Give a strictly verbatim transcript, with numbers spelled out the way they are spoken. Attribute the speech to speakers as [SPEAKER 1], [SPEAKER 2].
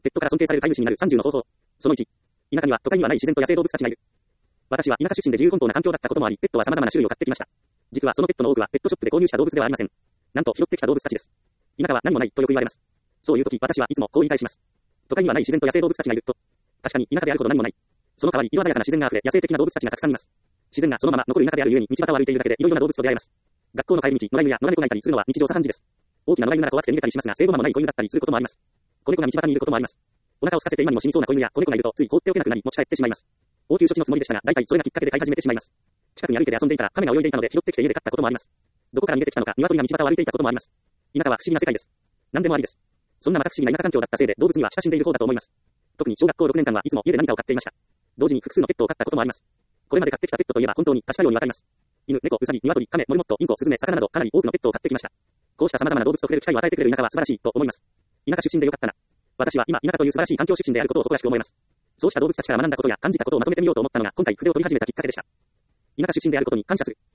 [SPEAKER 1] ペットから尊敬される飼い主になるさんじゅうの方法。そのいち。田舎には都会にはない自然と野生動物たちがいる。私は田舎出身で自由奔放な環境だったこともあり、ペットは様々な種類を飼ってきました。実はそのペットの多くはペットショップで購入した動物ではありません。なんと拾ってきた動物たちです。田舎は何もないとよく言われます。そういう時、私はいつもこう言い返します。都会にはない自然と野生動物たちがいると。確かに田舎であるほど何もない。その代わり色鮮やかな自然が溢れ、野生的な動物たちがたくさんいます。自然がそのまま残る田舎であるゆえに道端を歩いているだけでいろいろな動物と出会えます。学校の帰り道、野良犬や野良猫がいたりするのは日常茶飯事です。大きな野良犬なら怖くて逃げたりしますが、生後間もない子犬だったりすることもあります。子猫が道端にいることもあります。お腹を空かせて今にも死にそうな子犬や子猫がいるとつい放っておけなくなり持ち帰ってしまいます。応急処置のつもりでしたが、大体それがきっかけで飼い始めてしまいます。近くに歩いてで遊んでいたら亀が泳いでいたので拾ってきて家で飼ったこともあります。どこから逃げてきたのか、鶏が道端を歩いていたこともあります。田舎は不思議な世界です。何でもありです。そんなまた不思議な田舎環境だったせいで動物には親しんでいる方だと思います。特に小学校ろくねんかんはいつも家で何かを飼っていました。同時に複数のペットを飼ったこともあります。これまで飼ってきたペットといえば本当に確かようにわかります。犬、猫、ウサギ、鶏、亀、モルモット、インコ、スズメ、魚などかなり多くのペットを飼ってきました。こうした様々な動物と触れる機会を与えてくれる田舎は素晴らしいと思います。田舎出身でよかったな。私は今田舎という素晴らしい環境出身であることを誇らしく思います。そうした動物たちから学んだことや感じたことをまとめてみようと思ったのが今回筆を取り始めたきっかけでした。田舎出身であることに感謝する。